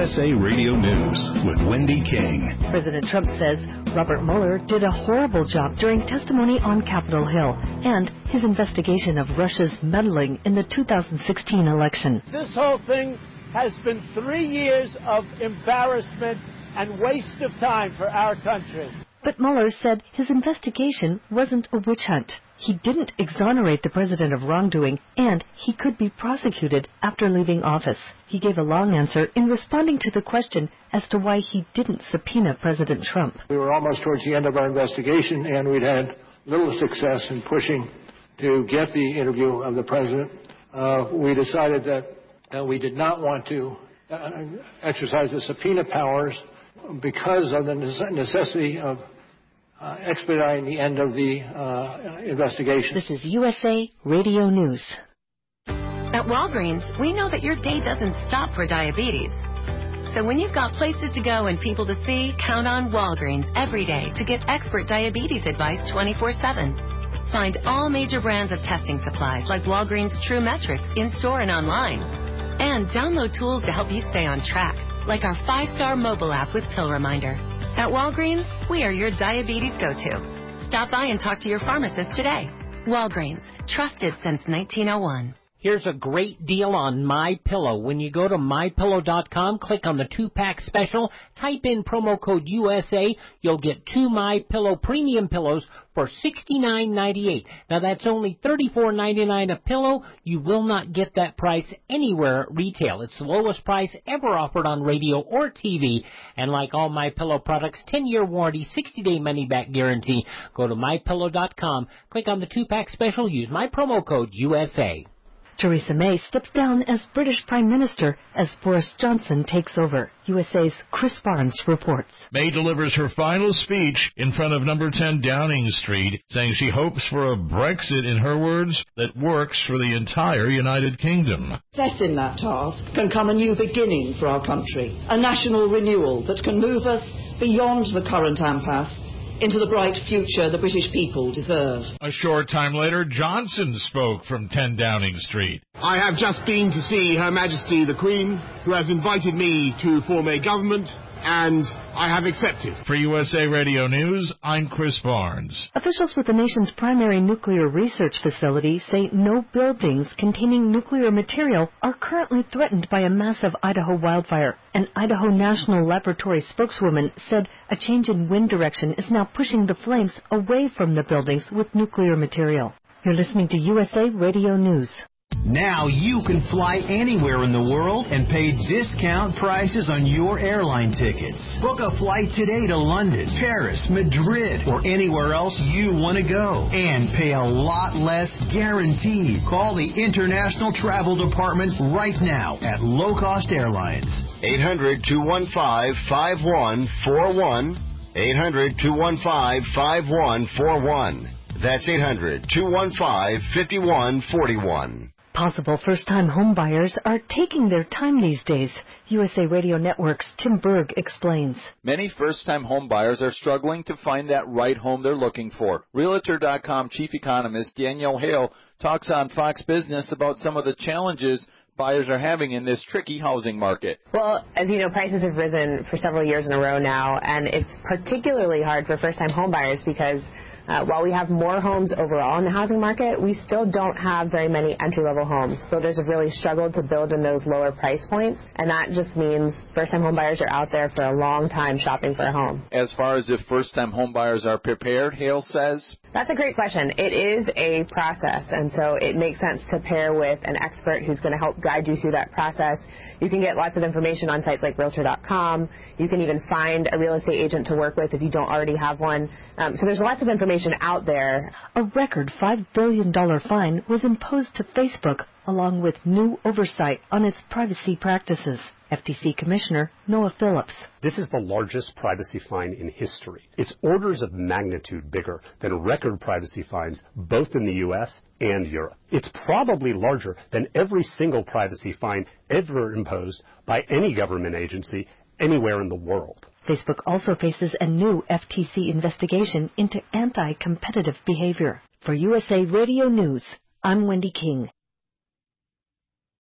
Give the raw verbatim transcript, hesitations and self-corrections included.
S A Radio News with Wendy King. President Trump says Robert Mueller did a horrible job during testimony on Capitol Hill and his investigation of Russia's meddling in the two thousand sixteen election. This whole thing has been three years of embarrassment and waste of time for our country. But Mueller said his investigation wasn't a witch hunt. He didn't exonerate the president of wrongdoing, and he could be prosecuted after leaving office. He gave a long answer in responding to the question as to why he didn't subpoena President Trump. We were almost towards the end of our investigation, and we'd had little success in pushing to get the interview of the president. Uh, we decided that uh, we did not want to uh, exercise the subpoena powers because of the necessity of Uh, expediting the end of the uh, investigation. This is U S A Radio News. At Walgreens, we know that your day doesn't stop for diabetes. So when you've got places to go and people to see, count on Walgreens every day to get expert diabetes advice twenty-four seven. Find all major brands of testing supplies like Walgreens True Metrics in-store and online. And download tools to help you stay on track, like our five-star mobile app with Pill Reminder. At Walgreens, we are your diabetes go-to. Stop by and talk to your pharmacist today. Walgreens, trusted since nineteen oh one. Here's a great deal on MyPillow. When you go to my pillow dot com, click on the two-pack special, type in promo code U S A, you'll get two MyPillow premium pillows for sixty-nine ninety-eight. Now that's only thirty-four ninety-nine a pillow. You will not get that price anywhere at retail. It's the lowest price ever offered on radio or T V. And like all MyPillow products, ten-year warranty, sixty-day money-back guarantee. Go to my pillow dot com, click on the two-pack special, use my promo code U S A. Theresa May steps down as British Prime Minister as Boris Johnson takes over. U S A's Chris Barnes reports. May delivers her final speech in front of number ten Downing Street, saying she hopes for a Brexit, in her words, that works for the entire United Kingdom. Success in that task can come a new beginning for our country, a national renewal that can move us beyond the current impasse into the bright future the British people deserve. A short time later, Johnson spoke from ten Downing Street. I have just been to see Her Majesty the Queen, who has invited me to form a government, and I have accepted. For U S A Radio News, I'm Chris Barnes. Officials with the nation's primary nuclear research facility say no buildings containing nuclear material are currently threatened by a massive Idaho wildfire. An Idaho National Laboratory spokeswoman said a change in wind direction is now pushing the flames away from the buildings with nuclear material. You're listening to U S A Radio News. Now you can fly anywhere in the world and pay discount prices on your airline tickets. Book a flight today to London, Paris, Madrid, or anywhere else you want to go. And pay a lot less guaranteed. Call the International Travel Department right now at Low Cost Airlines. eight hundred, two one five, five one four one. eight hundred, two one five, five one four one. That's eight hundred, two one five, five one four one. Possible first-time homebuyers are taking their time these days. U S A Radio Network's Tim Berg explains. Many first-time homebuyers are struggling to find that right home they're looking for. Realtor dot com chief economist Danielle Hale talks on Fox Business about some of the challenges buyers are having in this tricky housing market. Well, as you know, prices have risen for several years in a row now, and it's particularly hard for first-time homebuyers because Uh, while we have more homes overall in the housing market, we still don't have very many entry-level homes. Builders have really struggled to build in those lower price points, and that just means first-time homebuyers are out there for a long time shopping for a home. As far as if first-time homebuyers are prepared, Hale says? That's a great question. It is a process, and so it makes sense to pair with an expert who's going to help guide you through that process. You can get lots of information on sites like Realtor dot com. You can even find a real estate agent to work with if you don't already have one. Um, so there's lots of information out there. A record five billion dollars fine was imposed to Facebook, along with new oversight on its privacy practices. F T C Commissioner Noah Phillips. This is the largest privacy fine in history. It's orders of magnitude bigger than record privacy fines both in the U S and Europe. It's probably larger than every single privacy fine ever imposed by any government agency anywhere in the world. Facebook also faces a new F T C investigation into anti-competitive behavior. For U S A Radio News, I'm Wendy King.